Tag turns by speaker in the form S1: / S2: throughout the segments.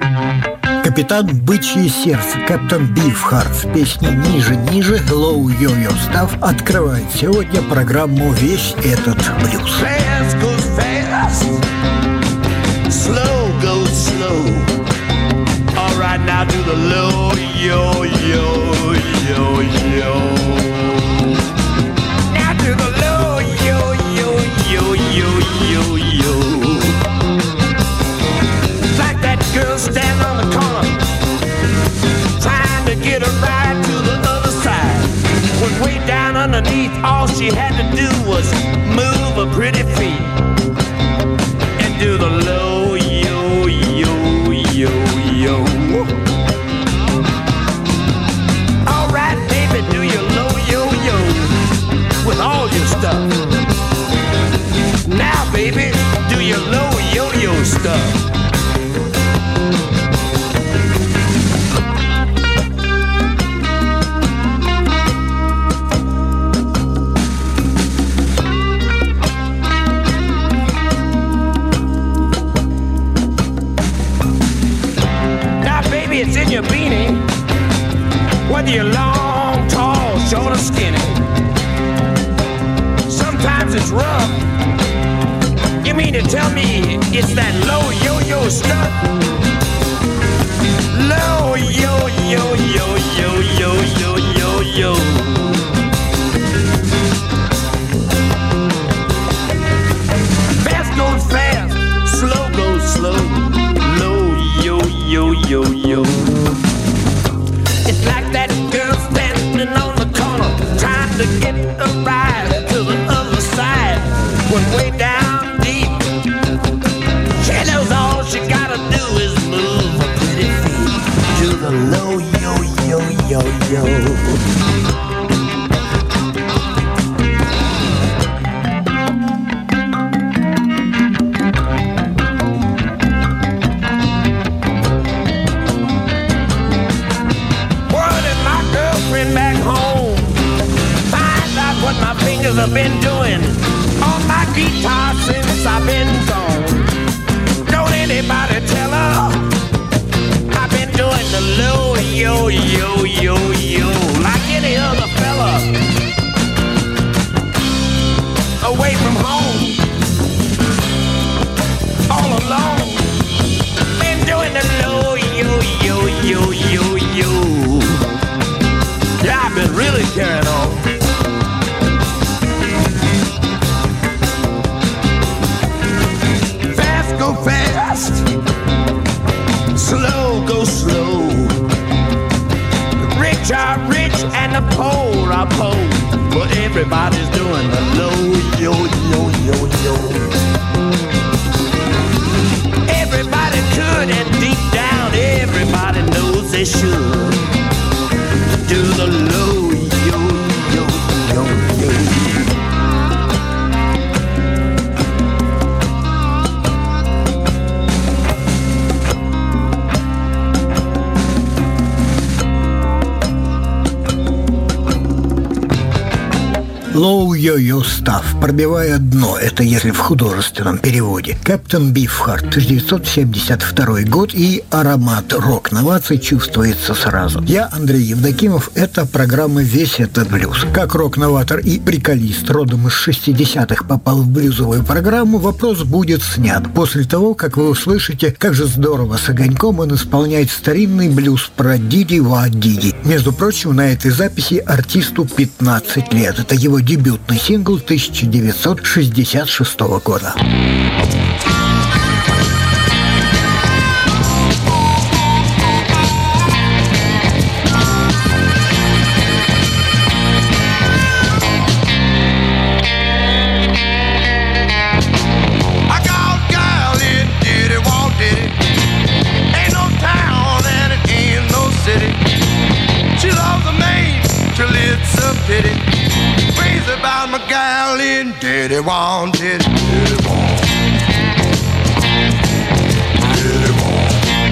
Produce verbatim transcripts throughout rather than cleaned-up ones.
S1: Капитан «Бычье сердце» Кэптон Бифхарт с песней «Ниже, ниже» Low Yo-Yo Stuff открывает сегодня программу «Весь этот блюз».
S2: Fast goes fast, slow goes slow. All right, now do the low yo yo yo yo. Now do the low yo yo yo yo yo yo. Like that girl standing on the corner, trying to get a ride to the other side. When way down underneath, all she had to do was move her pretty feet and do the low yo yo yo yo. All right, baby, do your low yo yo with all your stuff. Now, baby, do your low yo yo stuff. It's in your beanie, whether you're long, tall, short, or skinny. Sometimes it's rough. You mean to tell me it's that low yo-yo stuff? Low yo-yo-yo-yo-yo-yo-yo. Fast goes fast, slow goes slow. Yo, yo, yo. It's like that girl standing on the corner, trying to get a ride to the other side. When way down deep, she knows all she gotta do is move her pretty feet to the low, yo, yo, yo, yo. I've been doing on my guitar since I've been gone. Don't anybody tell her I've been doing the low yo yo yo yo like any other fella away from home, all alone. Been doing the low yo yo yo yo yo. Yeah, I've been really carrying on. Fast, slow go slow. The rich are rich and the poor are poor, but everybody's doing the low yo yo yo yo. Everybody could, and deep down everybody knows they should do the low yo yo yo yo.
S1: Low Yo-Yo Stuff, пробивая дно, это если в художественном переводе. Кэптон Бифхарт, тысяча девятьсот семьдесят второй год, и аромат рок-новаций чувствуется сразу. Я Андрей Евдокимов, это программа «Весь этот блюз». Как рок-новатор и приколист родом из шестидесятых попал в блюзовую программу, вопрос будет снят после того, как вы услышите, как же здорово с огоньком он исполняет старинный блюз про Диди Ва Диди. Между прочим, на этой записи артисту пятнадцать лет. Это его дебютный сингл тысяча девятьсот шестьдесят шестого года.
S2: Diddy want, diddy, diddy want, diddy want,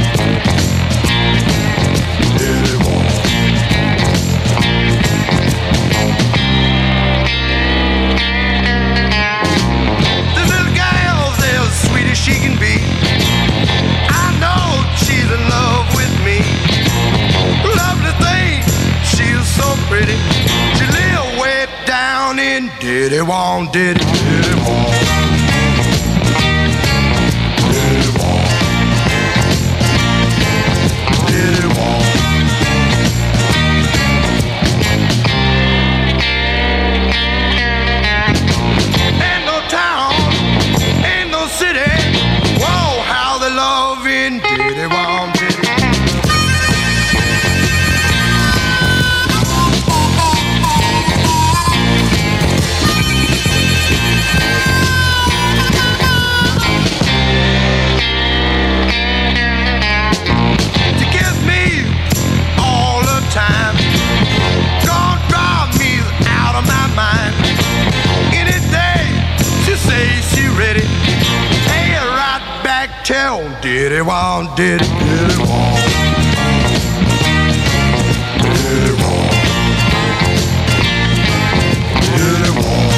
S2: diddy want. This little gal's as sweet as she can be. I know she's in love.
S3: it won't, did it, did it won't. Did it won't. Did it won't. Ain't no town, ain't no city. Whoa, how they loving, did it won't, did it. Tell, did it want, did it, did it want, did it want, did it want.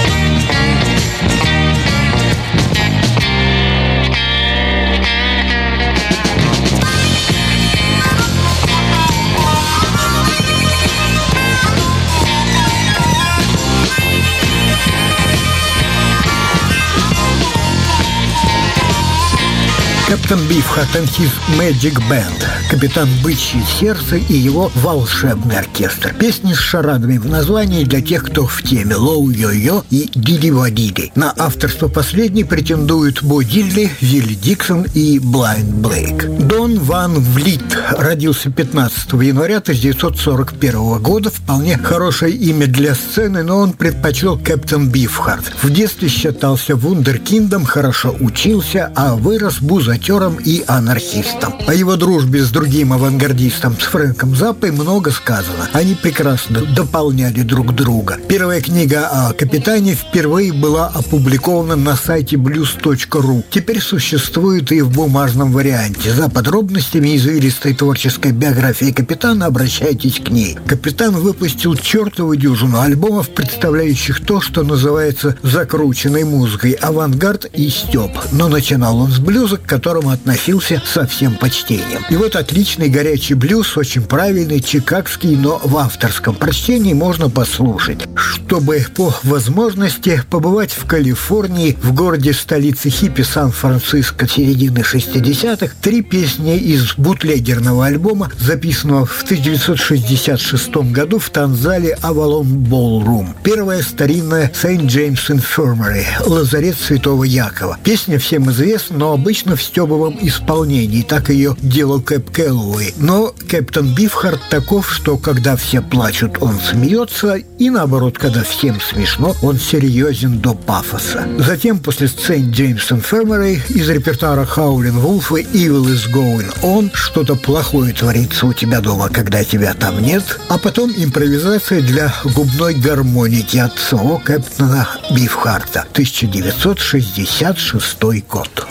S1: Кэптен Бифхарт and His Magic Band, Капитан Бычье Сердце и его волшебный оркестр. Песни с шарадами в названии для тех, кто в теме. Лоу-йо-йо и Диди-ва-диди. На авторство последней претендуют Бо Дилли, Вилли Диксон и Блайнд Блейк. Дон Ван Влит родился пятнадцатого января тысяча девятьсот сорок первого года. Вполне хорошее имя для сцены, но он предпочел Кэптен Бифхарт. В детстве считался вундеркиндом, хорошо учился, а вырос бузатером и анархистом. О его дружбе с другим авангардистом, с Фрэнком Заппой, много сказано. Они прекрасно дополняли друг друга. Первая книга о Капитане впервые была опубликована на сайте блюз точка ру. Теперь существует и в бумажном варианте. За подробностями извилистой творческой биографии Капитана обращайтесь к ней. Капитан выпустил чертову дюжину альбомов, представляющих то, что называется закрученной музыкой, авангард и стёб. Но начинал он с блюза, к которому относился со всем почтением. И вот отличный горячий блюз, очень правильный, чикагский, но в авторском прочтении можно послушать. Чтобы по возможности побывать в Калифорнии, в городе-столице хиппи Сан-Франциско середины шестидесятых, три песни из бутлегерного альбома, записанного в тысяча девятьсот шестьдесят шестом году в танцзале Avalon Ballroom. Первая старинная Сент Джеймс Infirmary, лазарет Святого Якова. Песня всем известна, но обычно в стёбовом исполнении. Так ее делал Кэп Кэллоуэй. Но Кэптен Бифхарт таков, что когда все плачут, он смеется, и наоборот, когда всем смешно, он серьезен до пафоса. Затем, после Сент Джеймс Infirmary, из репертуара Howlin' Wolf и Evil is Going On, что-то плохое творится у тебя дома, когда тебя там нет, а потом импровизация для губной гармоники от самого Кэптена Бифхарта. тысяча девятьсот шестьдесят шестой год.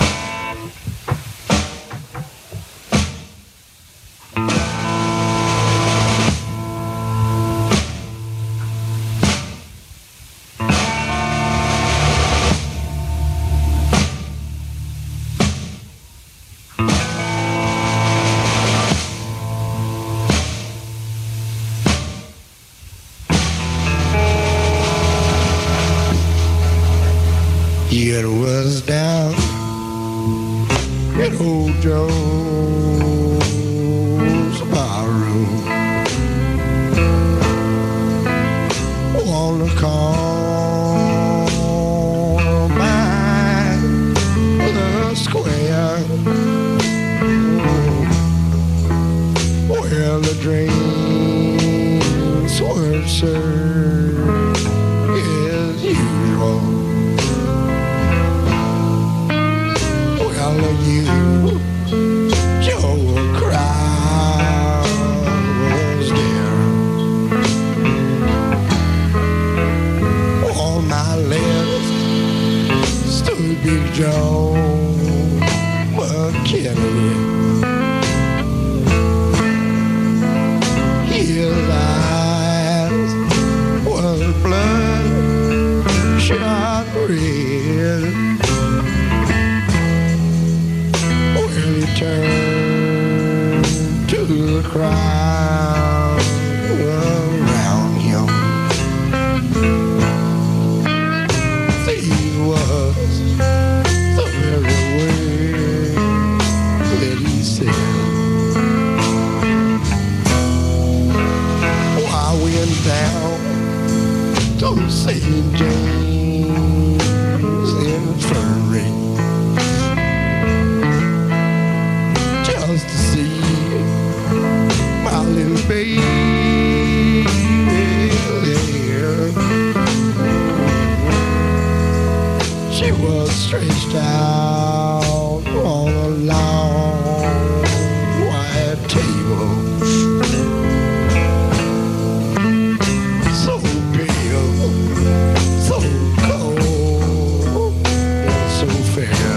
S3: It was down in old Joe's barroom on the corner by the square where the drinks were served as usual. You, Joe, crowd was there. On my left stood Big Joe McKinney. His eyes were bloodshot red. Turned to the crowd around him. said. Oh, I went down to Saint James Infirmary just to see my little baby there. She was stretched out on a long white table, so pale, so cold, and so fair.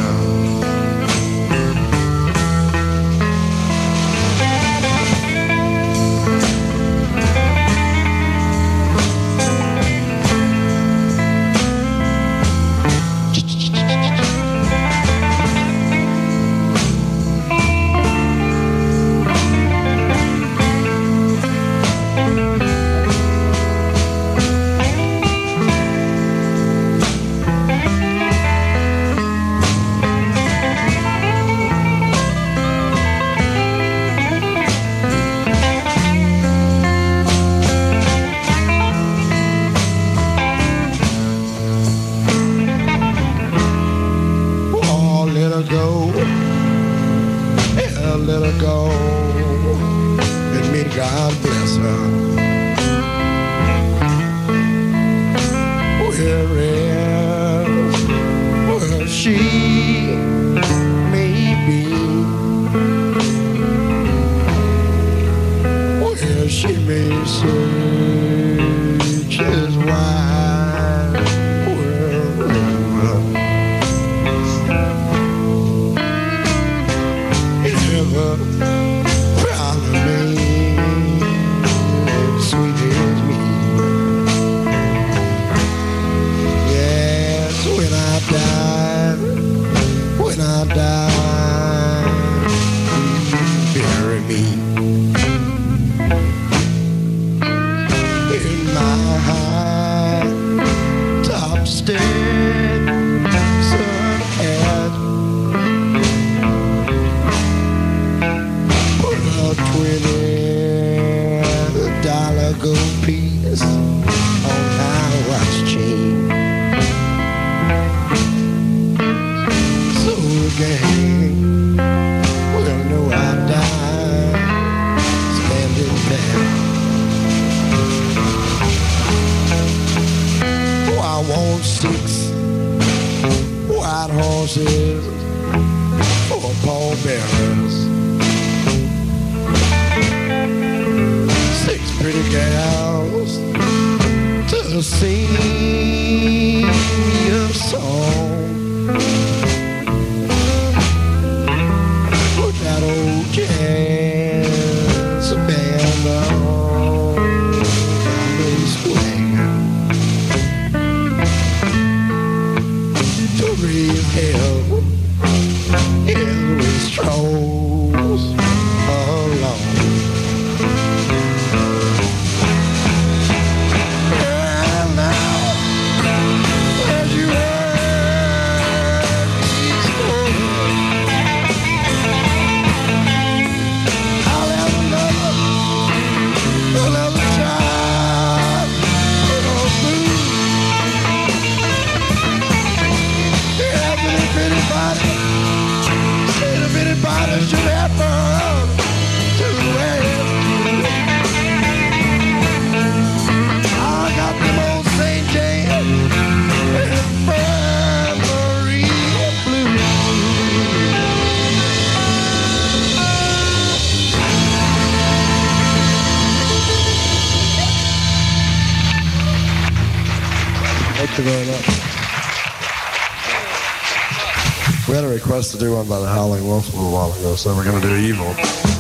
S4: We had a request to do one by the Howling Wolf a little while ago, so we're going to do Evil.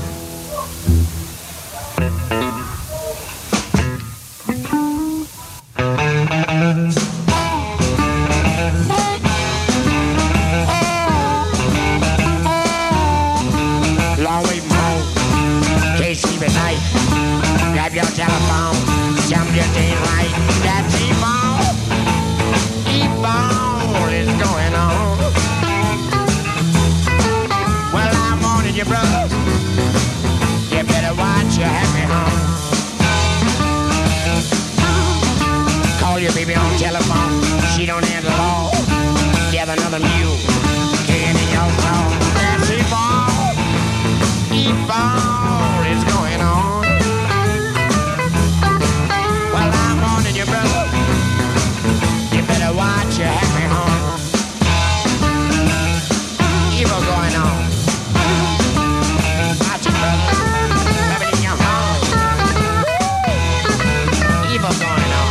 S2: Long way from home, can't sleep at night. Grab your telephone, something just ain't right. That's evil, evil is going on. Well, I wanted you, brother. watch your happy home. Call your baby on telephone, she don't answer at all. Get another mule, kicking in your car. That's E-ball, E-ball is going on. Well, I'm warning you, brother, you better watch your happy home. Evil going on. Watch it, brother, rubbing in your home. Evil going on.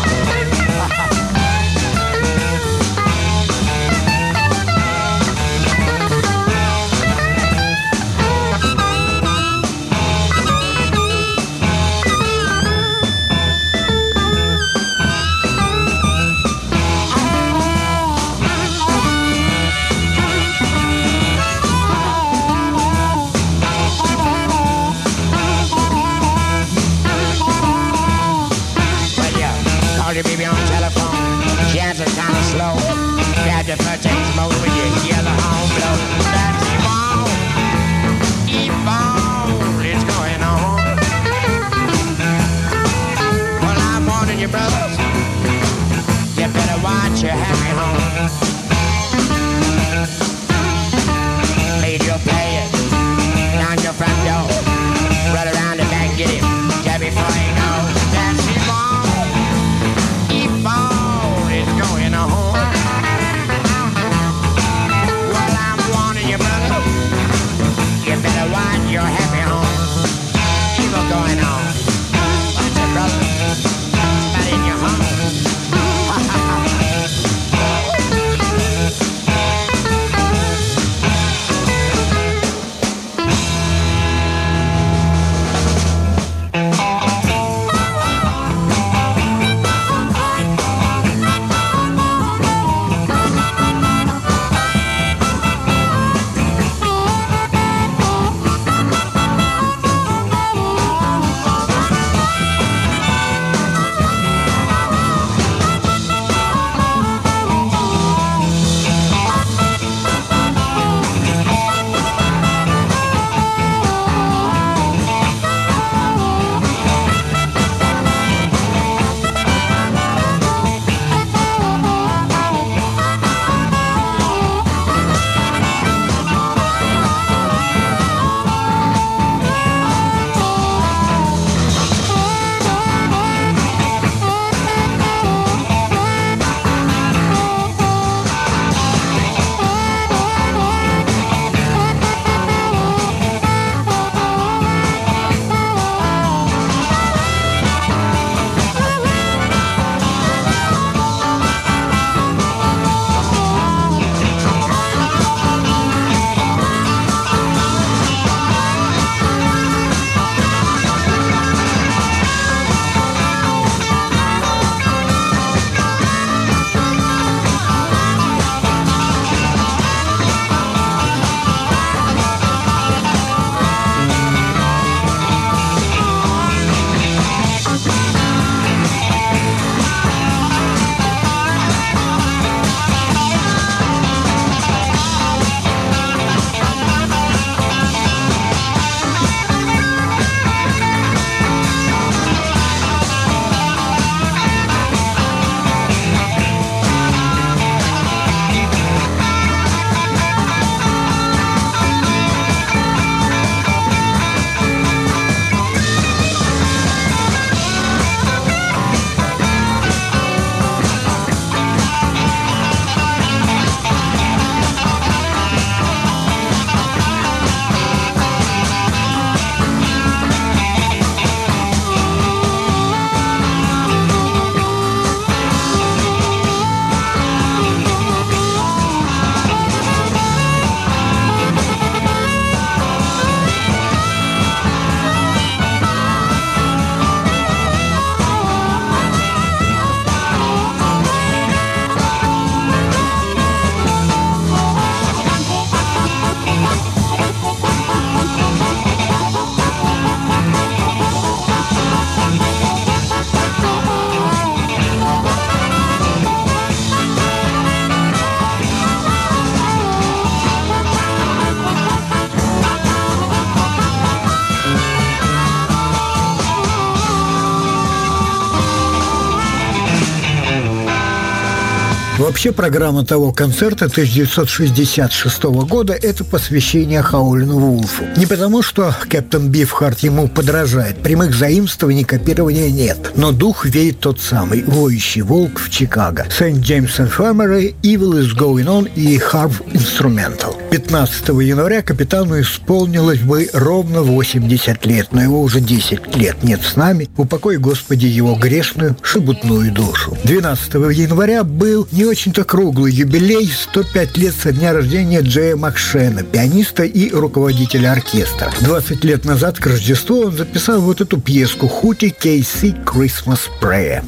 S1: Вообще, программа того концерта тысяча девятьсот шестьдесят шестого года – это посвящение Хаулину Вулфу. Не потому, что Кэптон Бифхарт ему подражает, прямых заимствований, копирования нет, но дух веет тот самый – «Воющий волк» в Чикаго, Сент Джеймс Infirmary, Evil is Going On и Harp Instrumental. пятнадцатого января капитану исполнилось бы ровно восемьдесят лет, но его уже десять лет нет с нами. Упокой, Господи, его грешную шебутную душу. двенадцатого января был не очень-то круглый юбилей, сто пять лет со дня рождения Джея Макшена, пианиста и руководителя оркестра. двадцать лет назад к Рождеству он записал вот эту пьеску «Хути Кейси Christmas Prayer».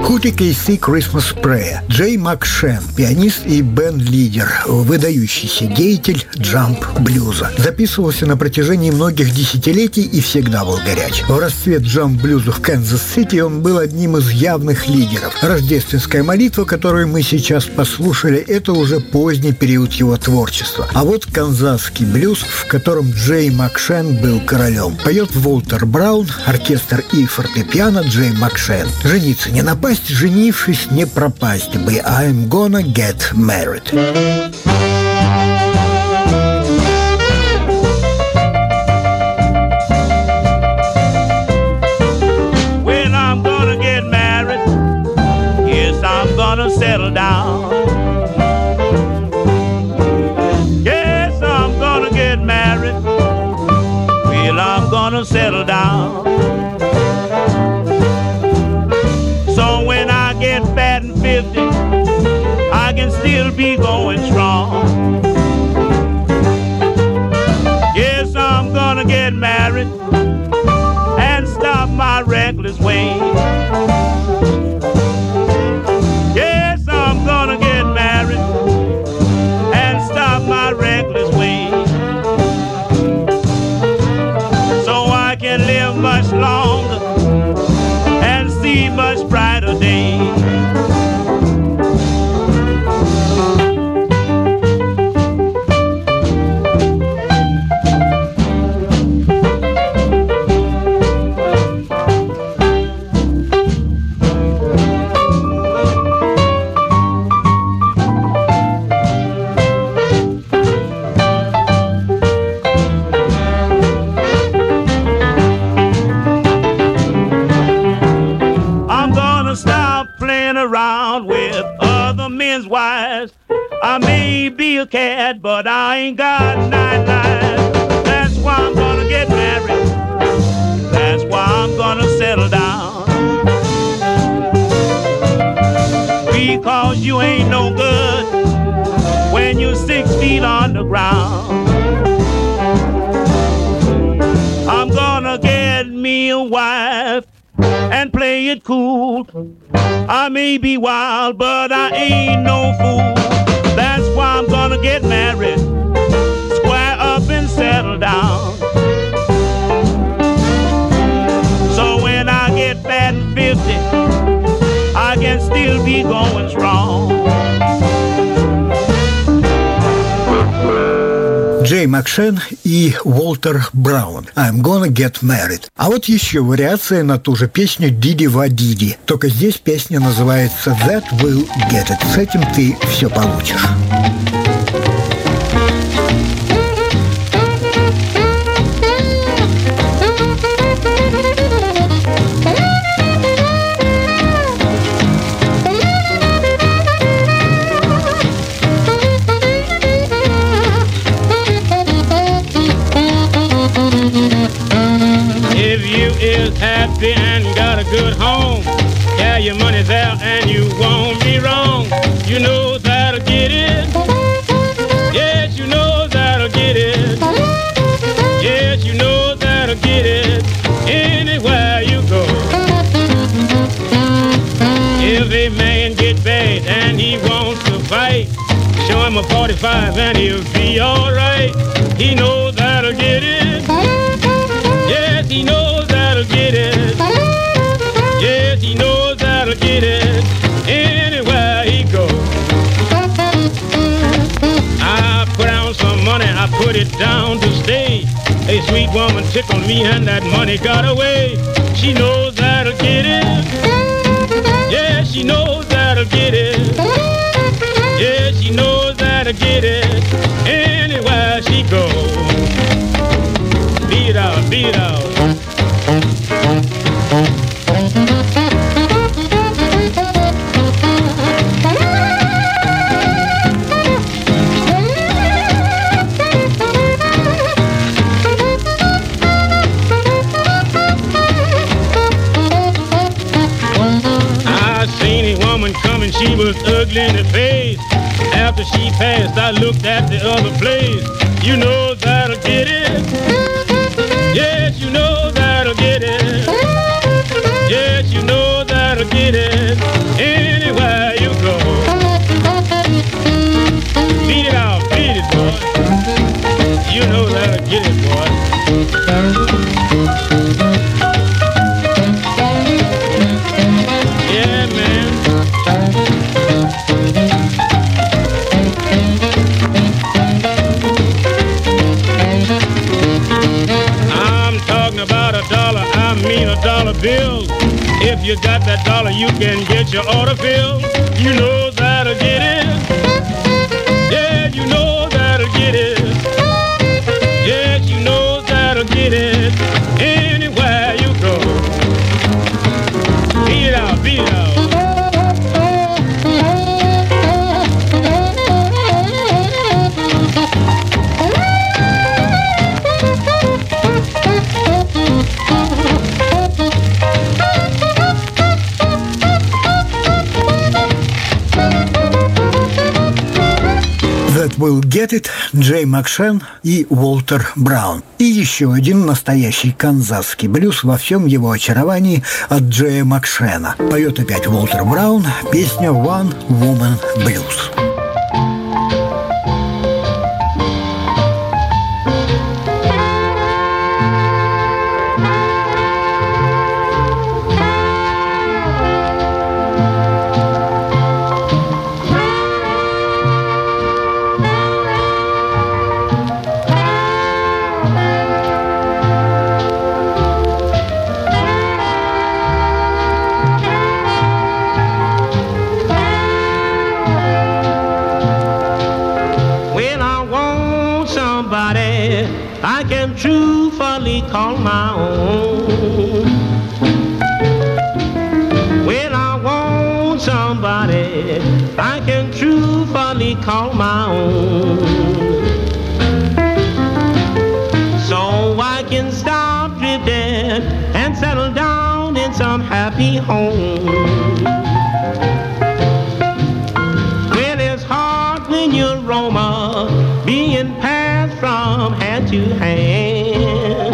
S1: Кути Кейси «Christmas Prayer». Джей Макшен, пианист и бенд-лидер, выдающийся деятель джамп-блюза. Записывался на протяжении многих десятилетий и всегда был горяч. В расцвет джамп-блюза в Канзас-Сити он был одним из явных лидеров. «Рождественская молитва», которую мы сейчас послушали, это уже поздний период его творчества. А вот канзасский блюз, в котором Джей Макшен был королем. Поет Уолтер Браун, оркестр и фортепиано Джей Макшен. Жениться не напасть, женившись не пропасть бы. I'm gonna get married.
S2: Well, I'm gonna get married. Yes, I'm gonna settle down. Yes, I'm gonna get married. Well, I'm gonna settle down. So when I get fat and fifty, I can still be going strong. Yes, I'm gonna get married and stop my reckless ways. Yes, I'm gonna get married and stop my reckless ways, so I can live much longer and see much brighter days. Around with other men's wives. I may be a cat, but I ain't got nine lives. That's why I'm gonna get married. That's why I'm gonna settle down. Because you ain't no good when you're six feet on the ground. I'm gonna get me a wife and play it cool. I may be wild, but I ain't no fool. That's why I'm gonna get married, square up and settle down. So when I get fat and fifty, I can still be going strong.
S1: Джей Макшен и Уолтер Браун. I'm gonna get married. А вот еще вариация на ту же песню Диди Ва Диди. Только здесь песня называется That Will Get It. С этим ты все получишь.
S5: Happy and got a good home, yeah, your money's there and you won't be wrong. You know that'll get it. Yes, you know that'll get it. Yes, you know that'll get it anywhere you go. If a man get bad and he wants to fight, show him a forty-five and he'll be alright. He knows that'll get it. Yes, he knows that'll get it. Yes, he knows that'll get it anywhere he goes. I put out some money, I put it down to stay. A sweet woman tickled me and that money got away. She knows that'll get it. Yes, she knows that'll get it. Yes, she knows that'll get it anywhere she goes. Beat out, beat out. I seen a woman coming, she was ugly in the face. After she passed, I looked at the other place. You know that'll get it. Yes, you know that'll get it. Yes, you know that'll get it can get your order filled. You know that'll get it. Yeah, you know that'll get it. Yes, you know that'll get it. Anywhere you go. Beat it out, beat it out.
S1: That Will Get It, Джей Макшен и Уолтер Браун. И еще один настоящий канзасский блюз во всем его очаровании от Джея Макшена. Поет опять Уолтер Браун, песня «One Woman Blues».
S2: I can truthfully call my own. When I want somebody, I can truthfully call my own. So I can stop drifting and settle down in some happy home. Well, it's hard when you're Roma, being passed from hand to hand.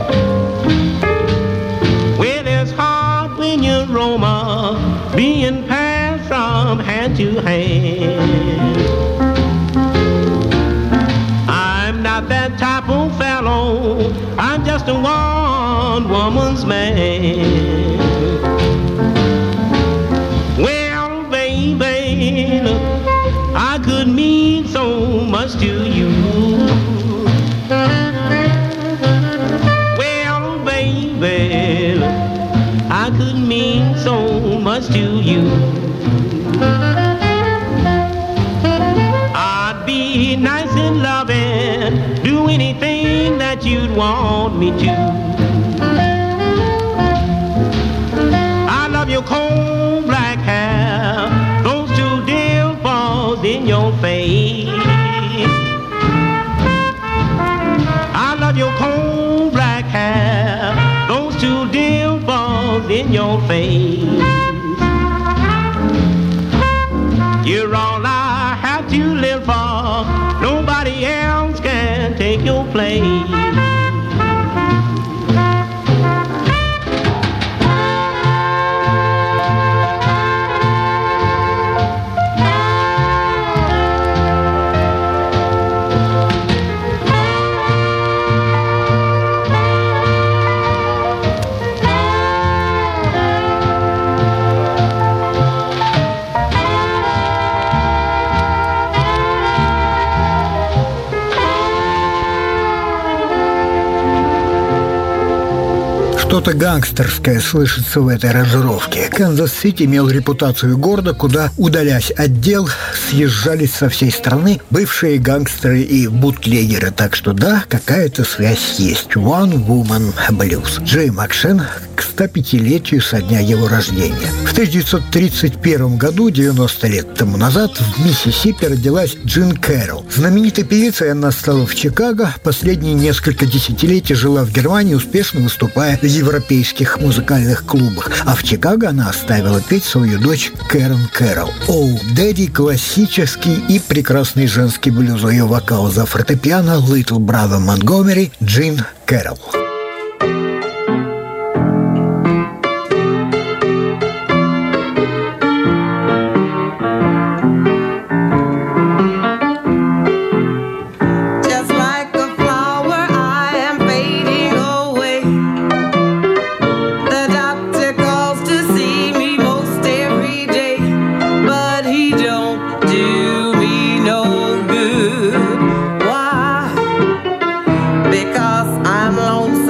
S2: Well, it's hard when you're Roma, being passed from hand to hand. I'm not that type of fellow, I'm just a one-woman's man. Well, baby, look, I could mean so much to you. Well, baby, I could mean so much to you. I'd be nice and loving, do anything that you'd want me to. I love your cold black hair, those two dimples in your face. I love your cold black hair, those two dimples in your face. You're all I have to live for, nobody else can take your place.
S1: Что-то гангстерское слышится в этой аранжировке. Канзас-Сити имел репутацию города, куда, удалясь от дел, съезжались со всей страны бывшие гангстеры и бутлегеры. Так что да, какая-то связь есть. One Woman Blues. Джей Макшен к стопятилетию со дня его рождения. В тысяча девятьсот тридцать первом году, девяносто лет тому назад, в Миссисипи родилась Джин Кэрролл. Знаменитой певицей она стала в Чикаго. Последние несколько десятилетий жила в Германии, успешно выступая в европейских музыкальных клубах. А в Чикаго она оставила петь свою дочь Кэрон Кэрролл. «Оу, Дэдди» — классический и прекрасный женский блюз. Ее вокал за фортепиано «Little Brother Montgomery» Джин Кэрролл.
S6: Because I'm lonesome.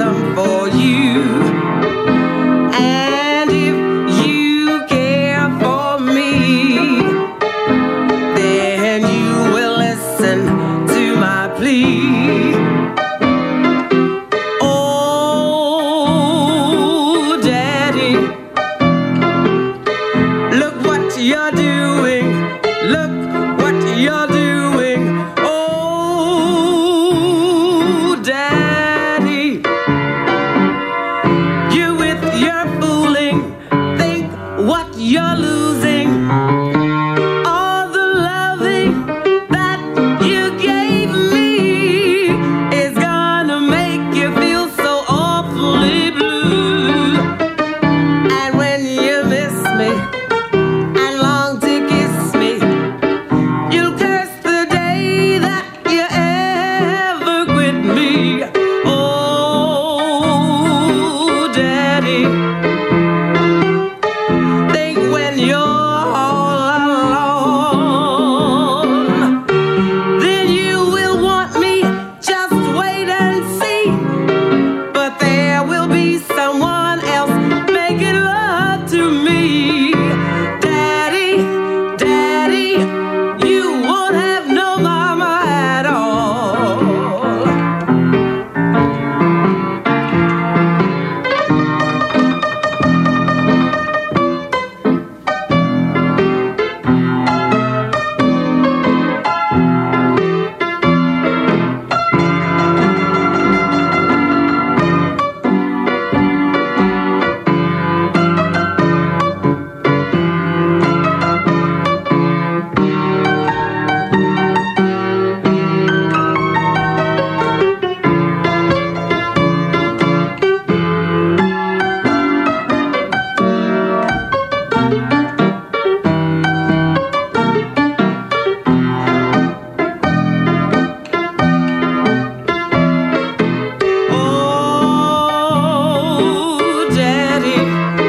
S6: you're losing all the loving that you gave me is gonna make you feel so awfully blue. And when you miss me and long to kiss me, you'll curse the day that you ever quit me. Oh, Daddy, think when you're all alone, then you will want me. Just wait and see. But there will be someone else making love to me. Daddy, Daddy, you won't have no mama at all. Oh, Daddy,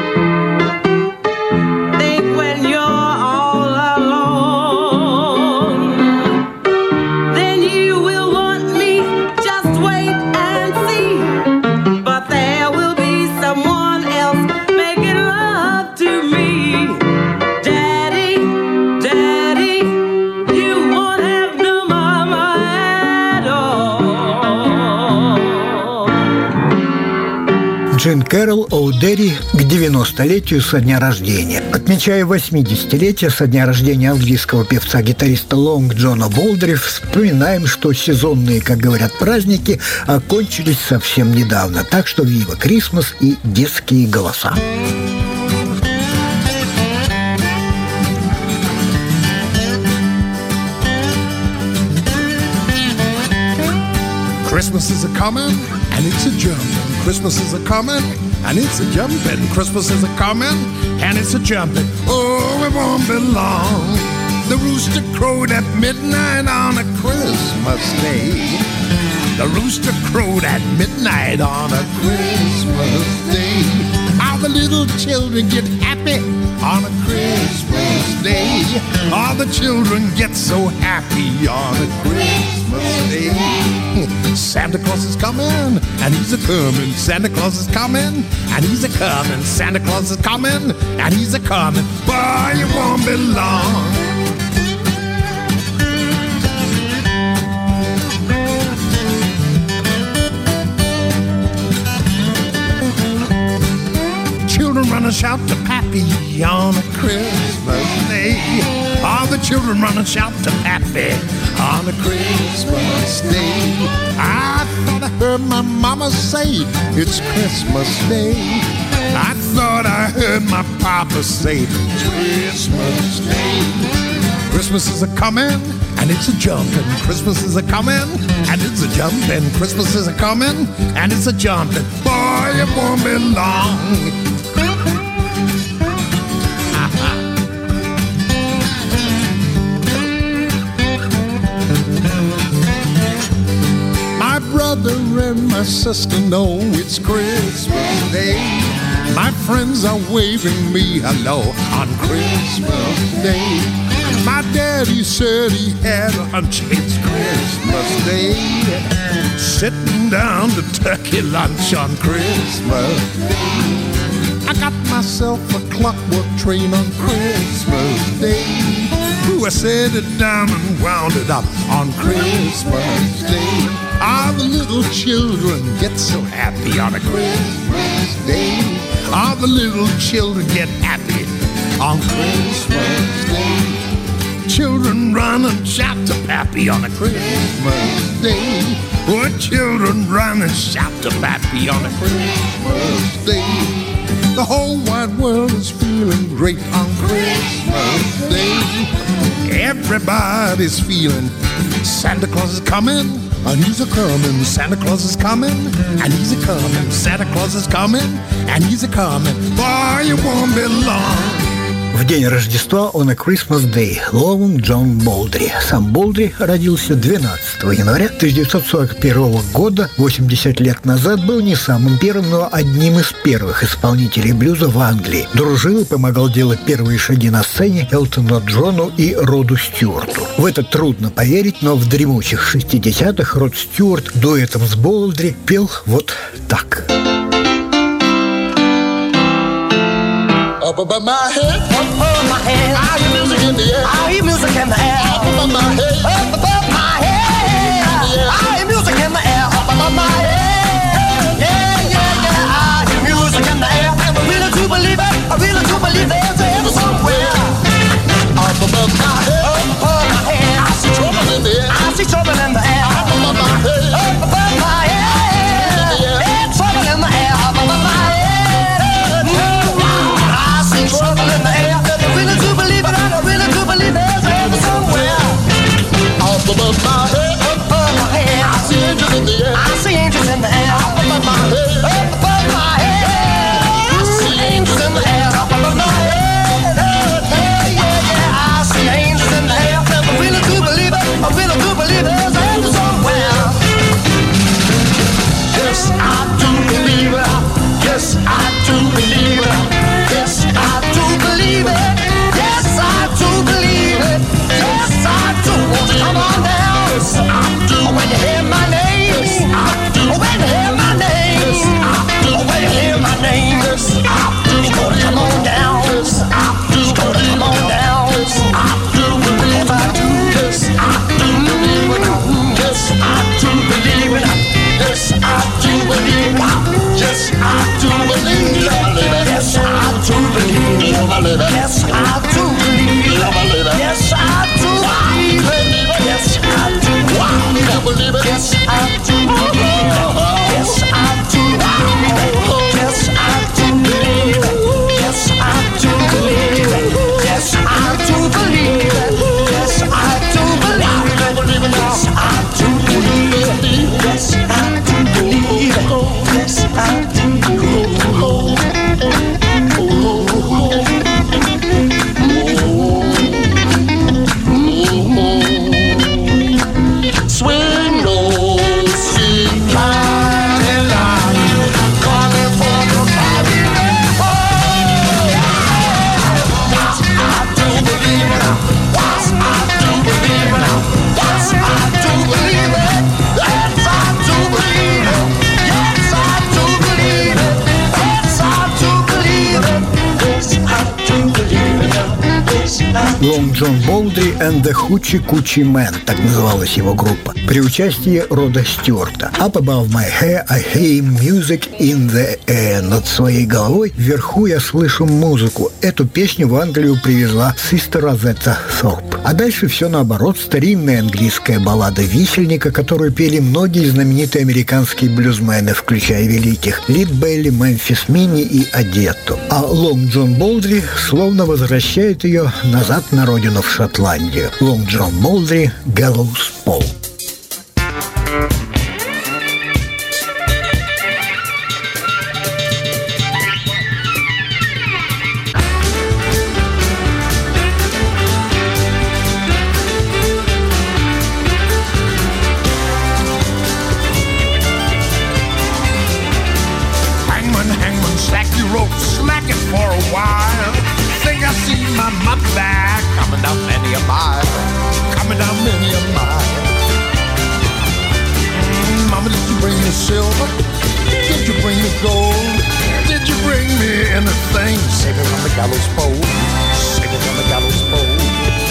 S6: think when you're all alone, then you will want me. Just wait and see. But there will be someone else making love to me. Daddy, Daddy, you won't have no mama at all.
S1: Джин Кэрролл, «О Дэдди» к девяностолетию со дня рождения. Отмечая восьмидесятилетие со дня рождения английского певца-гитариста Лонг Джона Болдри, вспоминаем, что сезонные, как говорят, праздники окончились совсем недавно. Так что «Вива Крисмас» и детские голоса.
S7: Christmas is a coming and it's a jumping. Christmas is a coming and it's a jumping. Christmas is a coming and it's a jumping. Oh, it won't be long. The rooster crowed at midnight on a Christmas day. The rooster crowed at midnight on a Christmas day. All the little children get happy on a Christmas day. All the children get so happy on a Christmas day. Santa Claus is coming and he's a coming. Santa Claus is coming and he's a coming. Santa Claus is coming and he's a coming. Boy, it won't be long. Children run and shout to Pappy on a Christmas day. All the children run and shout to Pappy on a Christmas day. I thought I heard my mama say it's Christmas Day. I thought I heard my papa say it's Christmas Day. Christmas is a coming and it's a jumping. Christmas is a coming and it's a jumping. Christmas is a coming and it's a jumping. Boy, it won't be long. My brother and my sister know it's Christmas Day. My friends are waving me hello on Christmas Day. My daddy said he had a hunch it's Christmas Day. Sitting down to turkey lunch on Christmas Day. I got myself a clockwork train on Christmas Day. Ooh, I set it down and wound it up on Christmas Day. All the little children get so happy on a Christmas Day. All the little children get happy on Christmas Day. Children run and shout to Pappy on a Christmas Day. Oh, children run and shout to Pappy on a Christmas Day. The whole wide world is feeling great on Christmas Day. Everybody's feeling Santa Claus is coming, and he's a-coming. Santa Claus is coming, and he's a-coming. Santa Claus is coming, and he's a-coming. Boy, it won't be long.
S1: В день Рождества on a Christmas Day Лоун Джон Болдри. Сам Болдри родился двенадцатого января тысяча девятьсот сорок первого года, восемьдесят лет назад, был не самым первым, но одним из первых исполнителей блюза в Англии. Дружил и помогал делать первые шаги на сцене Элтону Джону и Роду Стюарту. В это трудно поверить, но в дремучих шестидесятых Род Стюарт дуэтом с Болдри пел вот так.
S3: Up above my head, up above my head, I hear music in the air, I hear music in the air. Up above my head, up above my head, I hear music in the air. Up above my head, yeah, yeah, yeah, I hear music in the air. And I really do believe it, I really do believe there's a heaven somewhere. Up above my head, up above my head, I see trouble in the air, I see trouble in the air. Up above my head, up above my head, yeah, trouble in the air. Up above my head. Trouble in the air. I really do believe it, I really do believe there's heaven somewhere. Up above my head, up above my head, I see angels in the air. I see angels in the air. Up above my head, up above my head, I see angels in the air. Up above my head, yeah, yeah, yeah, I see angels in the air. I really do believe it, I really do believe there's heaven somewhere. Yes, I do believe it. Yes, I do believe it. Yes, I do believe it. Yes, I do believe it. Yes, I do. Won't you come on down? Yes, I do. Oh, when you hear my name. Yes, I do. Oh, when you hear my name. Yes, I do. Oh, when you hear my name. Yes, I do. You gonna come on down. Yes, I do. You gonna come on down. Yes, I do believe it. Yes, I do believe it. Yes, I do believe it. Yes, I do believe it. Yes, I do believe it. Yes, I do believe it. Yes, I do believe it. Yes, I do believe it. Yes, I do believe it. Yes, I do believe it. Yes, I do believe it. Yes, I do believe it. Yes, I do believe it. Yes, I do believe it. Yes, I do believe it. Yes, I do believe it. Yes, I do believe it. Yes, I do believe it. Swing low, sing high and loud, calling for the party. Oh, yeah. Yes, I do believe it. Yes, I do believe it. Yes, I do believe it. Yes, I do believe it. Yes, I do believe it. Yes, I do believe it. Yes, I do believe it. Yes, I do.
S1: Long John Baldry and the Hoochie Coochie Men, так называлась его группа, при участии Рода Стюарта. Up above my head, I hear music in the air. Над своей головой вверху я слышу музыку. Эту песню в Англию привезла Sister Rosetta Thorpe. А дальше все наоборот. Старинная английская баллада висельника, которую пели многие знаменитые американские блюзмены, включая великих Лид Белли, Мемфис Мини и Одетту. А Long John Baldry словно возвращает ее назад на родину в Шотландию. Long John Baldry, Gallows Pole.
S7: Hangman, hangman, slack your rope, slack it for a while. Think I see my mud back coming down many a mile, coming down many a mile. Mm, mama, did you bring me silver? Did you bring me gold? Did you bring me anything? Save it on the gallows pole, save it on the gallows pole.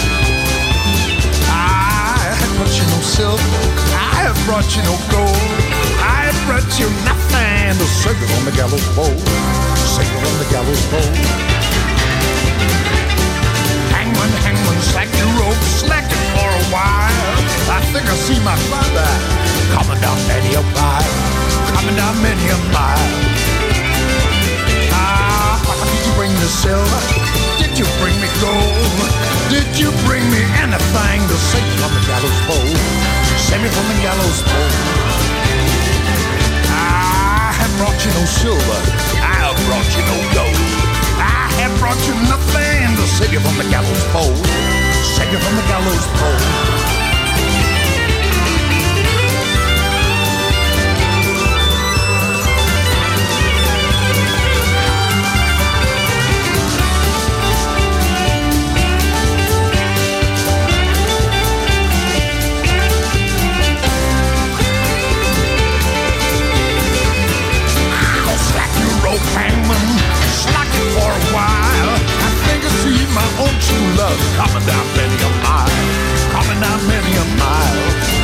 S7: I have brought you no silver, I have brought you no gold, I have brought you nothing. Save it on the gallows pole, save it on the gallows pole. Hangman, hangman, slack your rope, slack it for a while. I think I see my father coming down many a mile, coming down many a mile. Ah, anything to save me from the gallows pole. Save me from the gallows pole. I have brought you no silver, I have brought you no gold. I have brought you nothing to save you from the gallows pole. Save you from the gallows pole. Hangman, slack it for a while. I think I see my own true love coming down many a mile, coming down many a mile.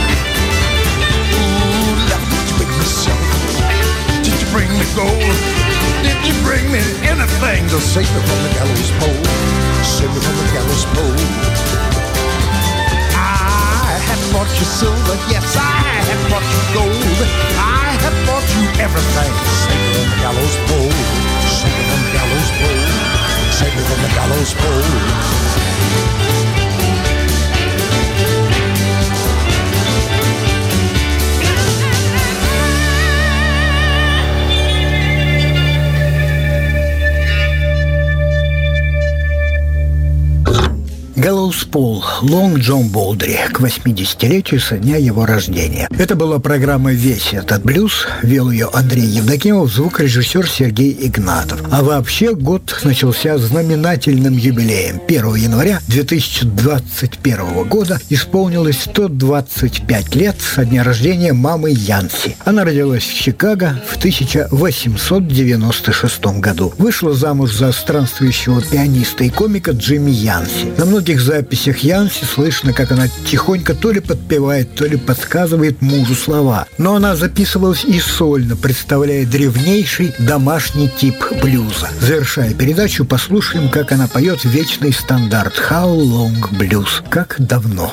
S7: Ooh, love, did you bring me silver? Did you bring me gold? Did you bring me anything to save me from the gallows pole? Save me from the gallows pole. I have brought you silver, yes, I have brought you gold. I have brought you everything. Save me from the gallows pole. Save me from the gallows pole. Save me from the gallows pole.
S1: Gallows Pole, Long Джон Болдри, к восьмидесятилетию со дня его рождения. Это была программа «Весь этот блюз». Вел ее Андрей Евдокимов, звукорежиссер Сергей Игнатов. А вообще год начался знаменательным юбилеем. первого января две тысячи двадцать первого года исполнилось сто двадцать пять лет со дня рождения мамы Янси. Она родилась в Чикаго в тысяча восемьсот девяносто шестом году. Вышла замуж за странствующего пианиста и комика Джимми Янси. На многих В записях Янси слышно, как она тихонько то ли подпевает, то ли подсказывает мужу слова. Но она записывалась и сольно, представляя древнейший домашний тип блюза. Завершая передачу, послушаем, как она поет вечный стандарт «How Long Blues» – «Как давно».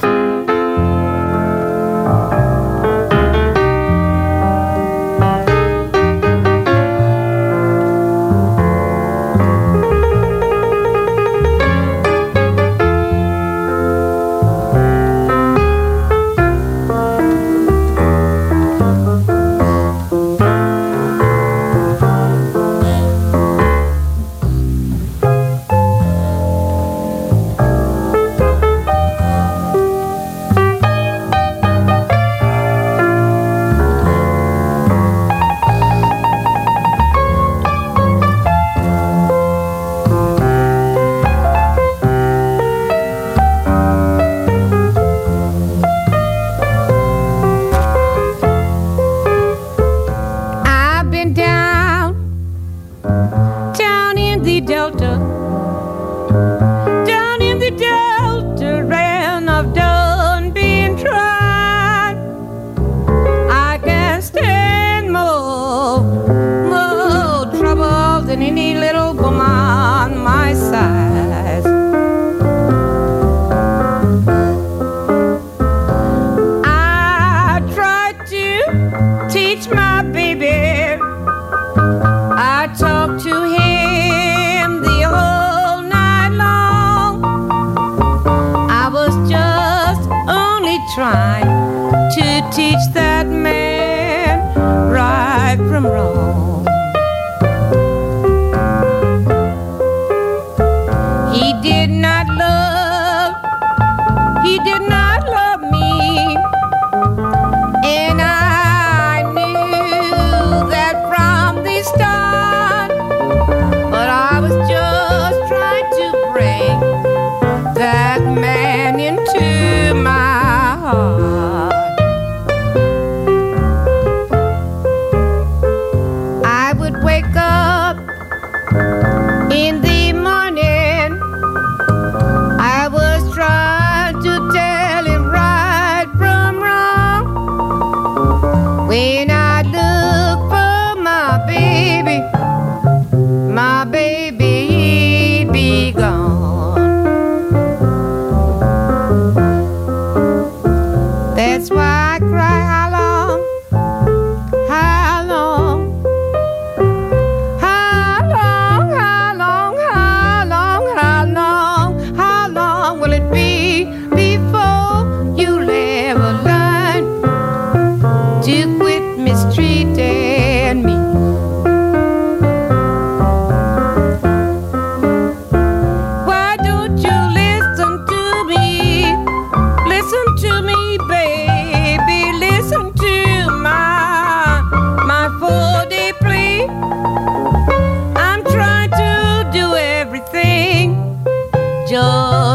S8: I was trying to tell him right from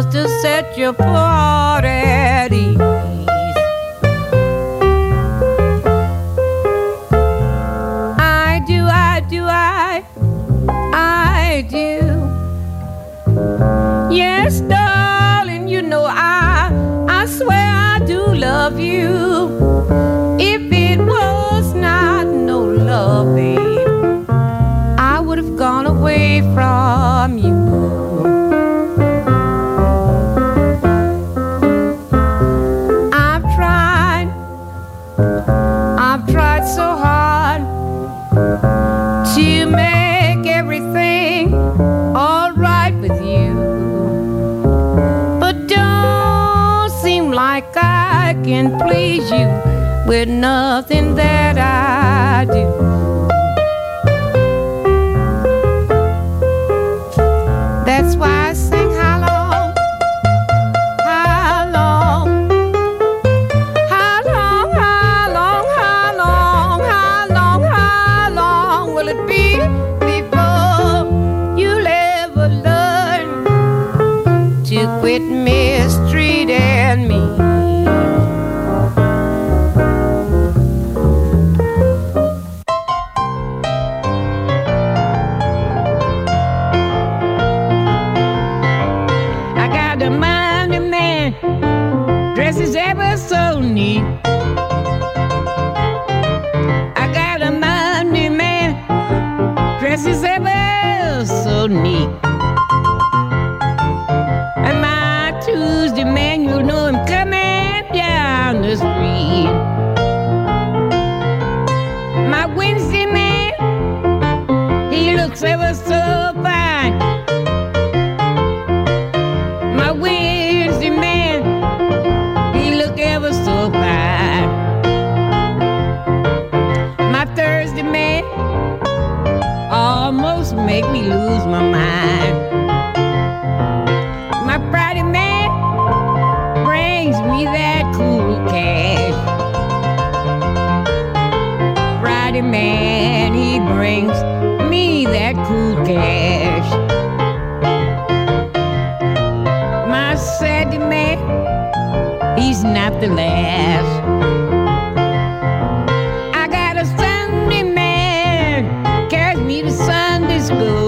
S6: just to set your heart at ease. I do, I do, I, I do. Yes, darling, you know I, I swear I do love you. If it was not no love, babe, I would have gone away from you. I've tried, I've tried so hard to make everything all right with you, but don't seem like I can please you with nothing that I do. That's why I sing how long, how long, how long, how long, how long, how long, how long will it be before you'll ever learn to quit mistreating me? Dresses ever so neat. I got a Monday man, dresses ever so neat. And my Tuesday man, you'll know him coming down the street. My Wednesday man, he looks ever so fine. My Wednesday man, ever so fine. My Thursday man almost make me lose my mind. My Friday man brings me that cool cash. Friday man, he brings me that cool cash. My Saturday man, he's not the last. I got a Sunday man, carries me to Sunday school.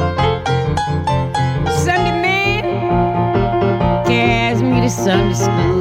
S6: Sunday man carries me to Sunday school.